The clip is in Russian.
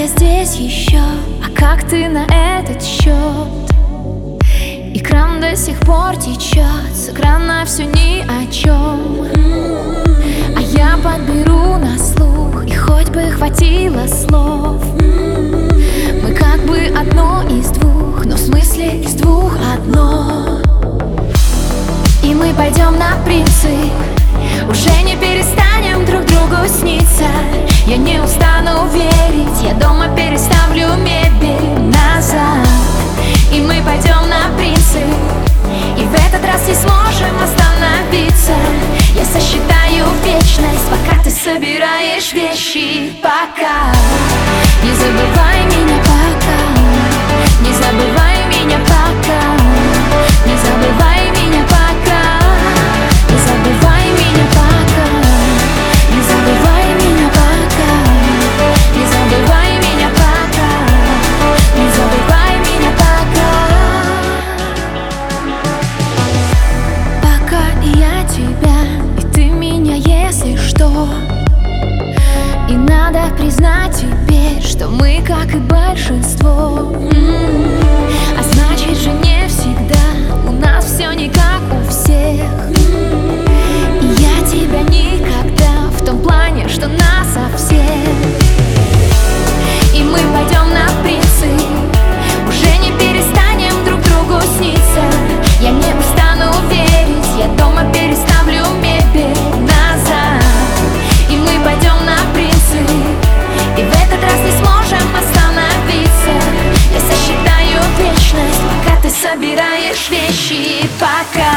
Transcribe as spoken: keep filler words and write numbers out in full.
я здесь еще, а как ты на этот счет? И кран до сих пор течет, с экрана все ни о чем. А я подберу на слух, и хоть бы хватило слов. Мы как бы одно из двух, но в смысле из двух одно. И мы пойдем на принцип, уже не перестанем друг другу сниться. Я не устану верить, я дома переставлю мебель назад. И мы пойдем на принцип, и в этот раз не сможем остановиться. Я сосчитаю вечность, пока ты собираешь вещи. Пока не забывай меня, пока не забывай меня, пока не забывай меня, пока не забывай меня, пока не забывай меня, пока не забывай меня, пока не забывай меня, пока пока я тебя, и ты меня, если что. И надо признать теперь, что мы как и большинство. М-м-м. А значит же не всегда у нас все не как у всех. М-м-м. И я тебя никогда в том плане, что нас совсем. И мы пойдем на принцип, уже не перестанем друг другу сниться. Я не устану верить, я дома переставлю мебель назад. И мы пойдем на принцип, и в этот раз не сможем остановиться. Я сосчитаю вечность, пока ты собираешь вещи. Пока